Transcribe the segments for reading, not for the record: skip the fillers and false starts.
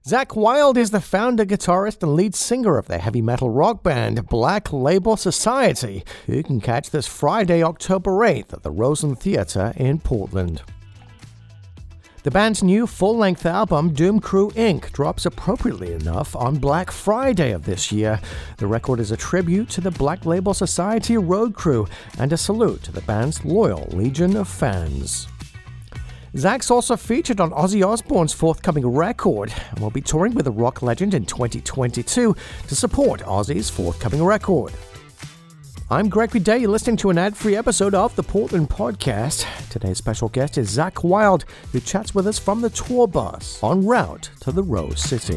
Zakk Wylde is the founder, guitarist, and lead singer of the heavy metal rock band Black Label Society, who you can catch this Friday, October 8th at the Rosen Theatre in Portland. The band's new full-length album, Doom Crew Inc., drops appropriately enough on Black Friday of this year. The record is a tribute to the Black Label Society road crew and a salute to the band's loyal legion of fans. Zakk's also featured on Ozzy Osbourne's forthcoming record and will be touring with the rock legend in 2022 to support Ozzy's forthcoming record. I'm Gregory Day. You're listening to an ad-free episode of the Portland Podcast. Today's special guest is Zakk Wylde, who chats with us from the tour bus en route to the Rose City.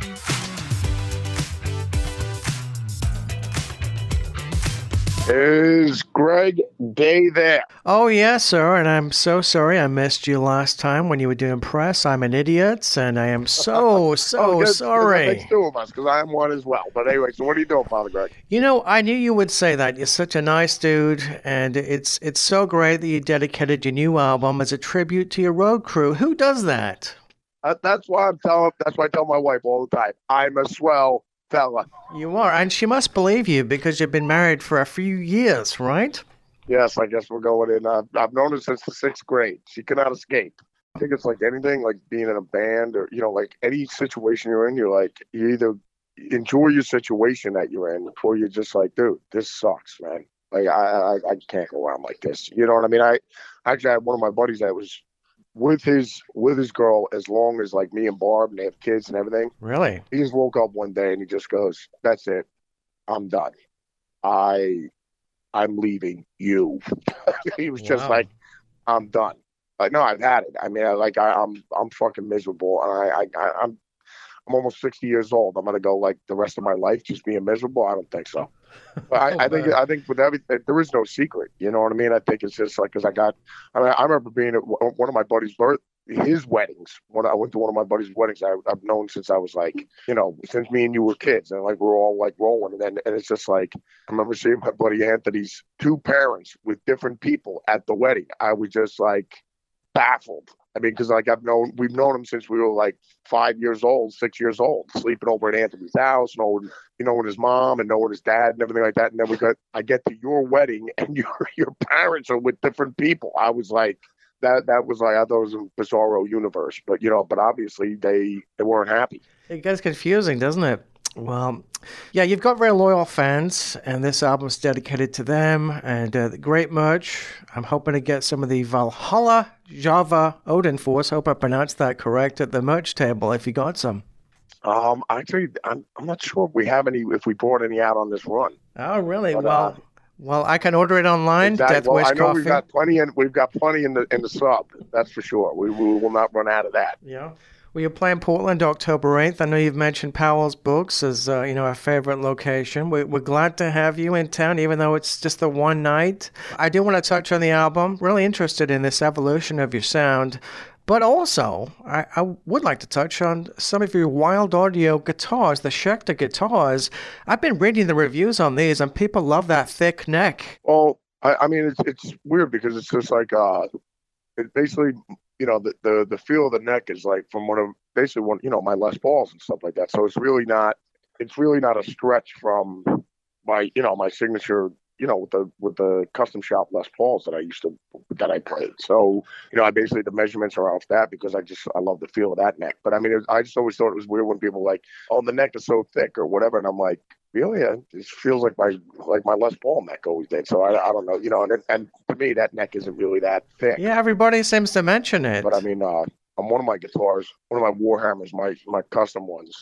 Is Greg Day there? Oh, yes, sir, and I'm so sorry I missed you last time when you were doing press. I'm an idiot, and I am so sorry. There's two of us, because I am one as well. But anyway, so what are you doing, Father Greg? You know, I knew you would say that. You're such a nice dude, and it's so great that you dedicated your new album as a tribute to your road crew. Who does that? That's why I tell my wife all the time, I'm a swell fella. You are, and she must believe you because you've been married for a few years, right? Yes, I guess we're going in. I've known her since the 6th grade. She cannot escape. I think it's like anything, like being in a band or, like any situation you're in, you either enjoy your situation that you're in or you're just like, dude, this sucks, man. Like, I can't go around like this. You know what I mean? I actually had one of my buddies that was with his girl as long as like me and Barb, and they have kids and everything. Really? He just woke up one day and he just goes, "That's it. I'm done. I'm leaving you." He was just like, "I'm done." Like, no, I've had it. I mean, I'm fucking miserable, and I'm almost 60 years old. I'm gonna go like the rest of my life just being miserable? I don't think so. But I think with everything, there is no secret. You know what I mean? I think it's just like, because I remember being at one of my buddies' his weddings. When I went to one of my buddies' weddings, I've known since I was like, since me and you were kids, and like we're all like rolling, and it's just like, I remember seeing my buddy Anthony's 2 parents with different people at the wedding. I was just like baffled. I mean, because like we've known him since we were like 5 years old, 6 years old, sleeping over at Anthony's house, knowing his mom and knowing his dad and everything like that. And then I get to your wedding and your parents are with different people. I was like, that was like, I thought it was a bizarro universe, but but obviously they weren't happy. It gets confusing, doesn't it? Well, yeah, you've got very loyal fans, and this album's dedicated to them, and the great merch. I'm hoping to get some of the Valhalla Java Odin Force, hope I pronounced that correct, at the merch table if you got some. Actually, I'm not sure if we brought any out on this run. Oh, really? But, well, I can order it online. Exactly. Death Wish Coffee. We've got plenty in the sub. That's for sure. We will not run out of that. Yeah. Well, you're playing Portland October 8th. I know you've mentioned Powell's Books as our favorite location. We're glad to have you in town, even though it's just the one night. I do want to touch on the album. Really interested in this evolution of your sound. But also, I would like to touch on some of your Wild Audio guitars, the Schecter guitars. I've been reading the reviews on these, and people love that thick neck. Well, I mean, it's weird because it's just like, it basically, the feel of the neck is like from my Les Pauls and stuff like that. So it's really not a stretch from my signature, with the custom shop Les Pauls that I played. So, I basically, the measurements are off that because I love the feel of that neck. But I mean, I just always thought it was weird when people were like, "Oh, the neck is so thick" or whatever. And I'm like, really? It feels like my Les Paul neck always did. So I don't know, and to me, that neck isn't really that thick. Yeah, everybody seems to mention it. But I mean, on one of my guitars, one of my Warhammers, my custom ones,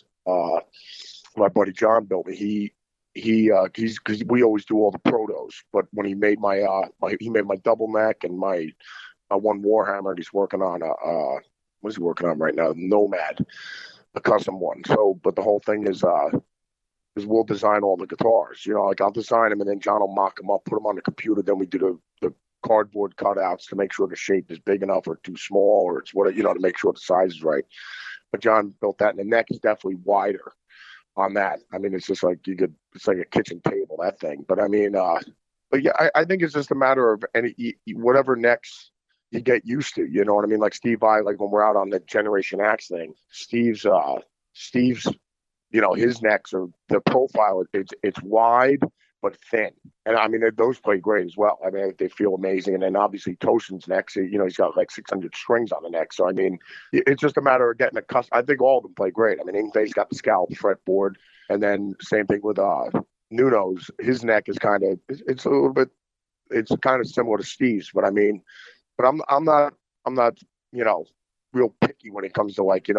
my buddy John built me. He's because we always do all the protos, but when he made my double neck and my one Warhammer, and he's working on what is he working on right now? Nomad, a custom one. So, but the whole thing is we'll design all the guitars. Like I'll design them and then John will mock them up, put them on the computer. Then we do the cardboard cutouts to make sure the shape is big enough or too small or it's to make sure the size is right. But John built that, and the neck is definitely wider on that. I mean, it's just like it's like a kitchen table, that thing. But I mean, but yeah, I think it's just a matter of whatever necks you get used to. You know what I mean? Like Steve Vai, like when we're out on the Generation Axe thing, Steve's Steve's, his necks are the profile. It's wide but thin, and I mean those play great as well. I mean they feel amazing, and then obviously Toshin's neck, he's got like 600 strings on the neck. So I mean it's just a matter of getting accustomed. I think all of them play great. I mean Ingve's got the scalp fretboard, and then same thing with Nuno's. His neck is kind of it's a little bit it's kind of similar to Steve's, but I mean, but I'm not real picky when it comes to back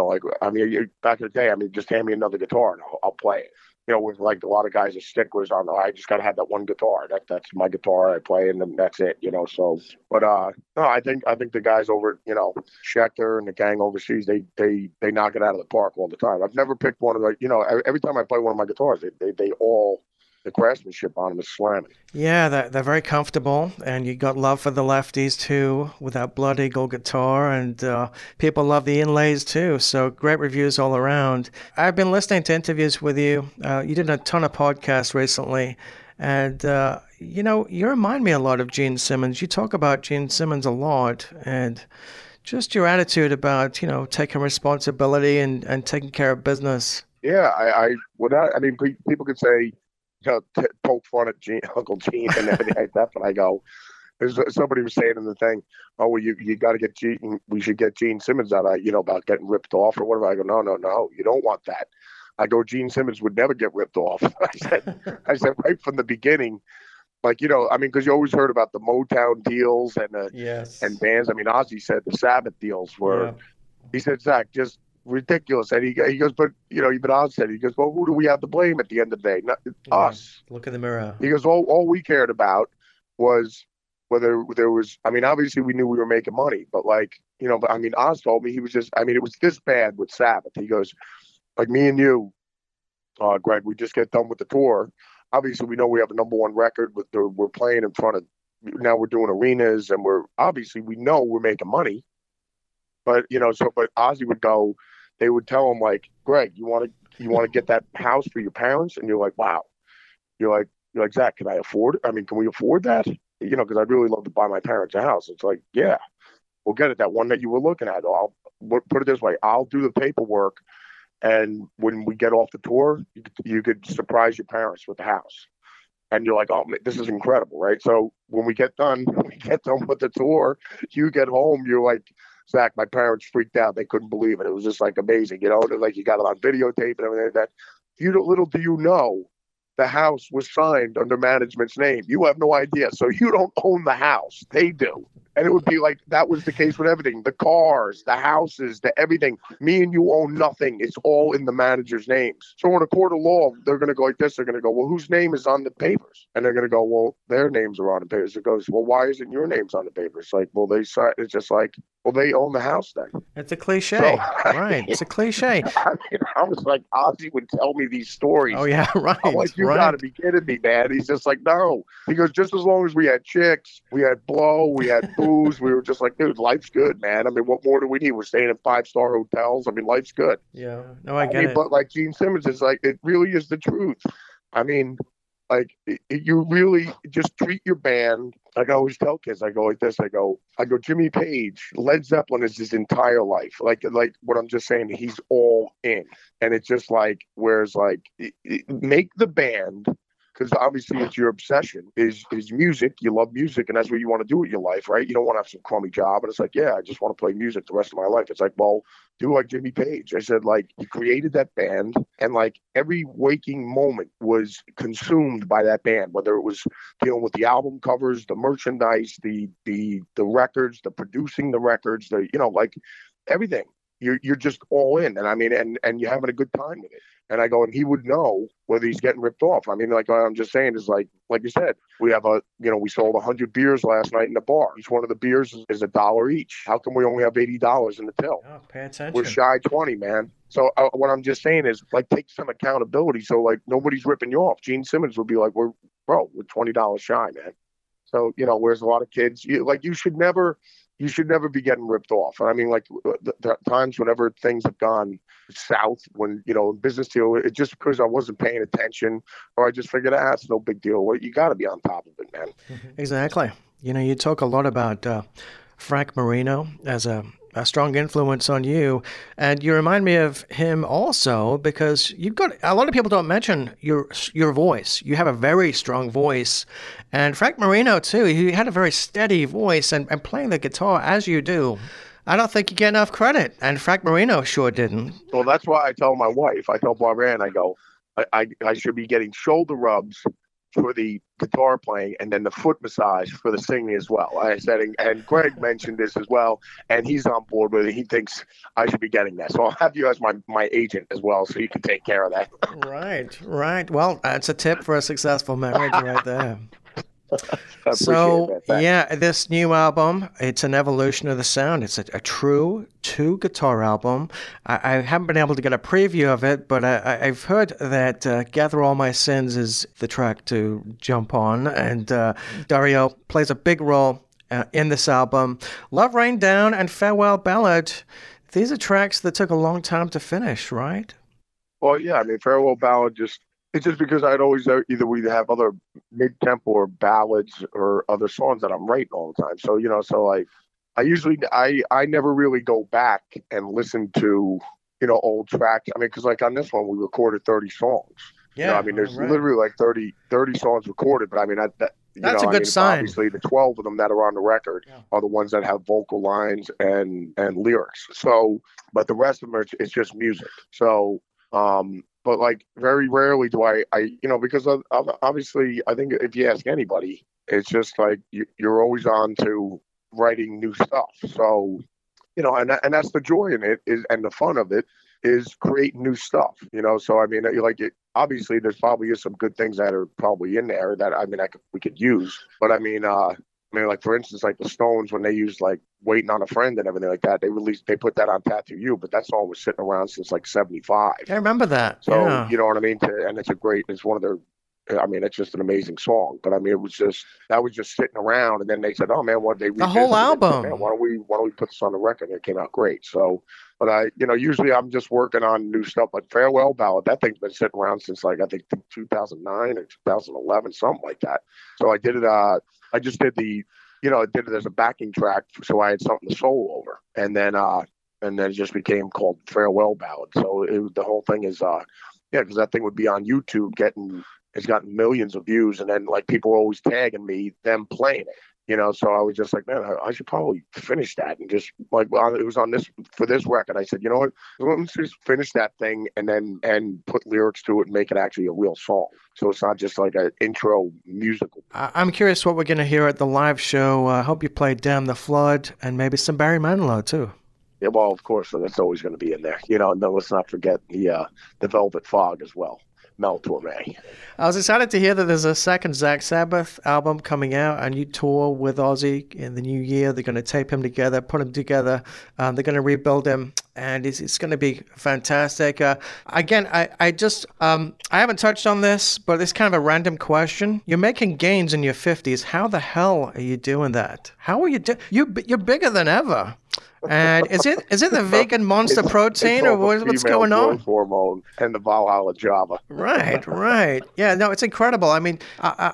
in the day, I mean, just hand me another guitar and I'll play it. With like a lot of guys are sticklers on, I just gotta have that one guitar. That's my guitar. I play and then that's it. So, but no, I think the guys over, Schecter and the gang overseas, they knock it out of the park all the time. I've never picked one of the, every time I play one of my guitars, they all. The craftsmanship on them is slamming. Yeah, they're very comfortable, and you got love for the lefties too with that Blood Eagle guitar, and people love the inlays too. So great reviews all around. I've been listening to interviews with you. You did a ton of podcasts recently, and you remind me a lot of Gene Simmons. You talk about Gene Simmons a lot, and just your attitude about taking responsibility and taking care of business. Yeah, people could say. Poke fun at Uncle Gene and everything like that, but I go. Somebody was saying in the thing, oh, well, you got to get Gene. We should get Gene Simmons out of about getting ripped off or whatever. I go, no, you don't want that. I go, Gene Simmons would never get ripped off. I said right from the beginning, because you always heard about the Motown deals and yes. and bands. I mean, Ozzy said the Sabbath deals were. Yeah. He said, Zach, just. Ridiculous. And he goes, but even Oz said, he goes, well, who do we have to blame at the end of the day? Not us. Look in the mirror. He goes, all we cared about was whether there was, obviously we knew we were making money, but Oz told me he was just, it was this bad with Sabbath. He goes, like me and you, Greg, we just get done with the tour. Obviously we know we have a number one record we're playing in front of, now we're doing arenas and we know we're making money. But, but Ozzy would go, they would tell him like, Greg, you want to get that house for your parents? And you're like, wow. You're like, Zach, can I afford it? Can we afford that? Because I'd really love to buy my parents a house. It's like, yeah, we'll get it. That one that you were looking at. I'll put it this way. I'll do the paperwork. And when we get off the tour, you could surprise your parents with the house. And you're like, oh, this is incredible, right? So when we get done with the tour, you get home, you're like, Zach, my parents freaked out. They couldn't believe it. It was just like amazing, like you got it on videotape and everything like that. Little do you know, the house was signed under management's name. You have no idea. So you don't own the house. They do. And it would be like that was the case with everything. The cars, the houses, the everything. Me and you own nothing. It's all in the manager's names. So in a court of law, they're going to go like this. They're going to go, well, whose name is on the papers? And they're going to go, well, their names are on the papers. It goes, well, why isn't your names on the papers? Like, well, it's just like, well, they own the house then. It's a cliche. Right. It's a cliche. I was like, Ozzy would tell me these stories. Oh, yeah, right. I'm like, you got to be kidding me, man. He's just like, no. He goes, just as long as we had chicks, we had blow, we had booze, we were just like, dude, life's good, man. What more do we need? We're staying in 5-star hotels. Life's good. Yeah. No, I get it. But like Gene Simmons is like, it really is the truth. You really just treat your band. Like I always tell kids, I go like this. I go, Jimmy Page, Led Zeppelin is his entire life. Like what I'm just saying, he's all in. And it's just like, whereas make the band, because obviously it's your obsession, is music. You love music, and that's what you want to do with your life, right? You don't want to have some crummy job. And it's like, yeah, I just want to play music the rest of my life. It's like, well, do like Jimmy Page. I said, you created that band, and every waking moment was consumed by that band, whether it was dealing with the album covers, the merchandise, the records, the producing the records, everything. You're just all in, and you're having a good time with it. And I go, and he would know whether he's getting ripped off. What I'm just saying is like you said, we have we sold 100 beers last night in the bar. Each one of the beers is $1 each. How come we only have $80 in the till? Oh, pay attention. We're shy 20, man. So what I'm just saying is take some accountability. So nobody's ripping you off. Gene Simmons would be like, we're $20 shy, man. So, whereas a lot of kids, you should never be getting ripped off. The times whenever things have gone south, when, business deal, it's just because I wasn't paying attention, or I just figured, it's no big deal. Well, you got to be on top of it, man. Exactly. You talk a lot about Frank Marino as a a strong influence on you. And you remind me of him also because you've got a lot of people don't mention your voice. You have a very strong voice. And Frank Marino, too, he had a very steady voice and playing the guitar as you do. I don't think you get enough credit. And Frank Marino sure didn't. Well, that's why I tell my wife, I tell Barbara, and I go, I should be getting shoulder rubs for the guitar playing and then the foot massage for the singing as well. I said, and Greg mentioned this as well, and he's on board with it. He thinks I should be getting that. So I'll have you as my agent as well, so you can take care of that. Right. Well, that's a tip for a successful marriage right there. So, yeah, this new album, it's an evolution of the sound. It's a true two-guitar album. I haven't been able to get a preview of it, but I've heard that Gather All My Sins is the track to jump on, and Dario plays a big role in this album. Love Rain Down and Farewell Ballad, these are tracks that took a long time to finish, right? Well, yeah, I mean, Farewell Ballad it's just because I'd always either we have other mid-tempo or ballads or other songs that I'm writing all the time. So, I never really go back and listen to, old tracks. I mean, because like on this one, we recorded 30 songs. Yeah. There's literally like 30 songs recorded, but I mean, that's a good sign. Obviously, the 12 of them that are on the record are the ones that have vocal lines and lyrics. So, but the rest of them it's just music. So, but like very rarely do I because obviously I think if you ask anybody, it's just like you're always on to writing new stuff. So, and that's the joy in it and the fun of it is creating new stuff, So, I mean, obviously there's probably some good things that are probably in there that, I mean, we could use, but I mean, like for instance, like the Stones, when they used like Waiting on a Friend and everything like that, they put that on Tattoo You, but that song was sitting around since like 75. I remember that. So, yeah. You know what I mean? And it's one of their, I mean, it's just an amazing song, but I mean, that was just sitting around, and then they said, oh man, what they the whole album. Man, why don't we put this on the record? And it came out great. So, but usually I'm just working on new stuff, but Farewell Ballad, that thing's been sitting around since like, I think 2009 or 2011, something like that. So I did it, I just did I did it as a backing track, so I had something to solo over, and then it just became called Farewell Ballad. So the whole thing is, because that thing would be on YouTube, it's gotten millions of views, and then like people are always tagging me them playing it, so I was just like, man, I should probably finish that, and just like, well, it was on this for this record. I said, you know what, let's just finish that thing and put lyrics to it and make it actually a real song, so it's not just like an intro musical. I'm curious what we're going to hear at the live show. I hope you play Damn the Flood and maybe some Barry Manilow too. Yeah, well, of course, so that's always going to be in there. And then let's not forget the Velvet Fog as well. Mel Torme. I was excited to hear that there's a second Zach Sabbath album coming out, and you tour with Ozzy in the new year. They're going to tape him together, put him together. They're going to rebuild him, and it's going to be fantastic. Again, I haven't touched on this, but it's kind of a random question. You're making gains in your 50s. How the hell are you doing that? How are you doing? You're bigger than ever. And is it the vegan monster protein or what's going on? Hormone and the Valhalla Java. Right. Yeah, no, it's incredible. I mean,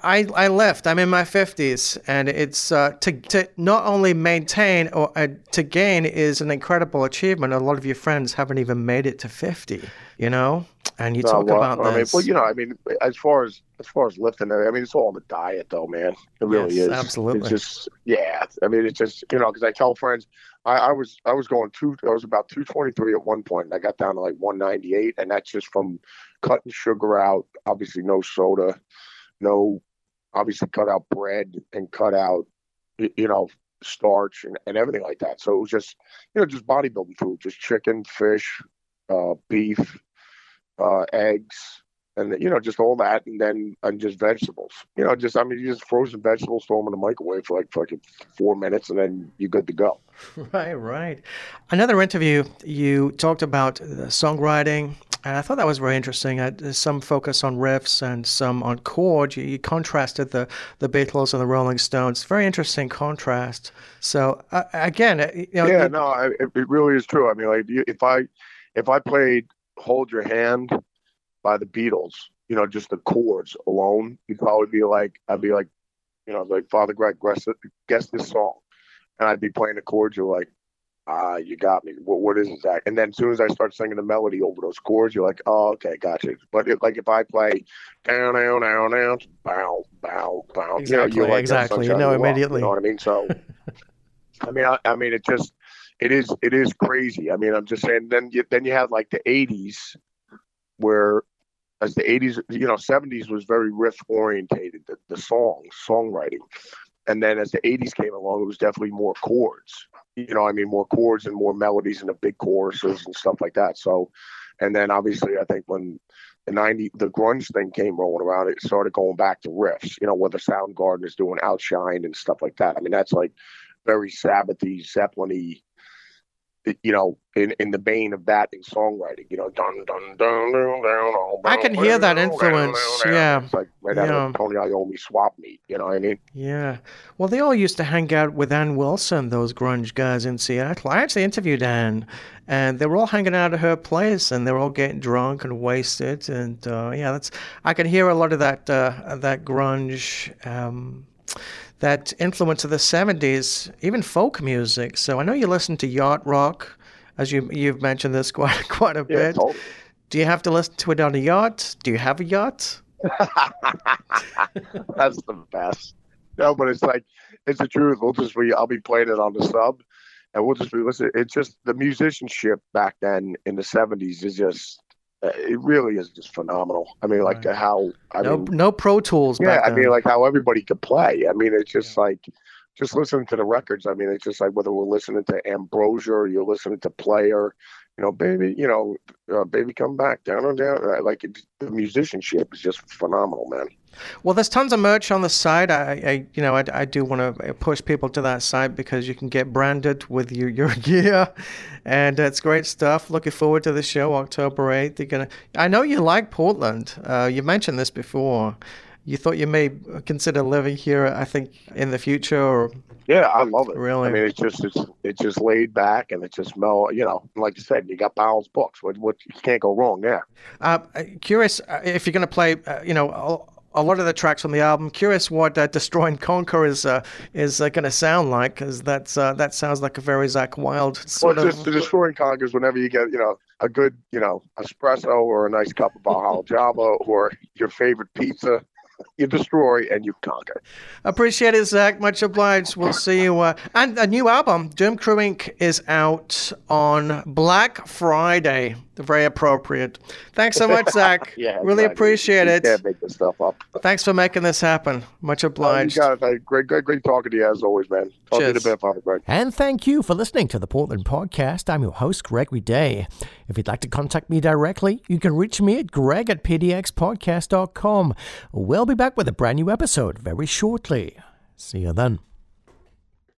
I lift. I'm in my 50s, and it's to not only maintain or to gain is an incredible achievement. A lot of your friends haven't even made it to 50. And you talk about this. I mean, as far as lifting, I mean, it's all the diet, though, man. It really is. Absolutely. It's just, yeah. I mean, it's just, because I tell friends, I was about 223 at one point, and I got down to like 198, and that's just from cutting sugar out. Obviously, no soda, obviously cut out bread and cut out, starch and everything like that. So it was just, just bodybuilding food, just chicken, fish, beef, eggs, and just all that, and just vegetables. You just frozen vegetables, throw them in the microwave for like fucking 4 minutes, and then you're good to go. Right. Another interview, you talked about the songwriting, and I thought that was very interesting. There's some focus on riffs and some on chords. You contrasted the Beatles and the Rolling Stones. Very interesting contrast. So again, it really is true. I mean, like if I played Hold Your Hand by the Beatles, just the chords alone, you'd probably be like, like Father Greg, guess this song. And I'd be playing the chords, you're like, You got me. What is it, Zach? And then as soon as I start singing the melody over those chords, you're like, oh, okay, gotcha. But like if I play down, down, down, down, bow, bow, bow, exactly, you're like, exactly. You know immediately. You know what I mean? So, I mean, it is crazy. I mean, I'm just saying. Then you have like the '80s, where as the '80s, 70s was very riff orientated. The songwriting. And then as the '80s came along, it was definitely more chords. More chords and more melodies and the big choruses and stuff like that. So, and then obviously, I think when the grunge thing came rolling around, it started going back to riffs. Whether Soundgarden is doing Outshine and stuff like that. I mean, that's like very Sabbathy, Zeppelin-y. In the vein of that in songwriting, dun dun dun dun. I can hear that influence. Yeah, it's like right out of Tony Iommi Swap Meet. You know what I mean? Yeah. Well, they all used to hang out with Ann Wilson, those grunge guys in Seattle. I actually interviewed Ann, and they were all hanging out at her place, and they were all getting drunk and wasted. And I can hear a lot of that grunge. That influence of the 70s, even folk music. So I know you listen to yacht rock, as you've mentioned this quite a bit. Totally. Do you have to listen to it on a yacht? Do you have a yacht? That's the best. No, but it's the truth. I'll be playing it on the sub, and we'll just be listening. It's just the musicianship back then in the 70s is just. It really is just phenomenal. I mean, like no Pro Tools. Yeah, back then. I mean, like how everybody could play. I mean, it's just just listening to the records. I mean, it's just like whether we're listening to Ambrosia or you're listening to Player, baby, baby, come back down and down. The musicianship is just phenomenal, man. Well, there's tons of merch on the site. I do want to push people to that site because you can get branded with your gear, and it's great stuff. Looking forward to the show October 8th. I know you like Portland. You mentioned this before. You thought you may consider living here, I think, in the future. Or yeah, I love it. Really, I mean, it's just laid back and it's just like you said, you got Bowles Books. What you can't go wrong there. Curious if you're going to play, a lot of the tracks on the album. Curious what Destroy and Conquer is going to sound like, because that sounds like a very Zakk Wylde sort of. Just the Destroy and Conquer is whenever you get a good espresso or a nice cup of Valhalla Java or your favorite pizza. You destroy and you conquer. Appreciate it, Zach. Much obliged. We'll see you. And a new album, Doom Crew Inc., is out on Black Friday. Very appropriate. Thanks so much, Zach. Yeah, really appreciate it. Can't make this stuff up. Thanks for making this happen. Much obliged. You got it. Great talking to you as always, man. Talk to you in a bit, Father Greg. And thank you for listening to the Portland Podcast. I'm your host, Gregory Day. If you'd like to contact me directly, you can reach me at greg@pdxpodcast.com. We'll be back with a brand new episode very shortly. See you then.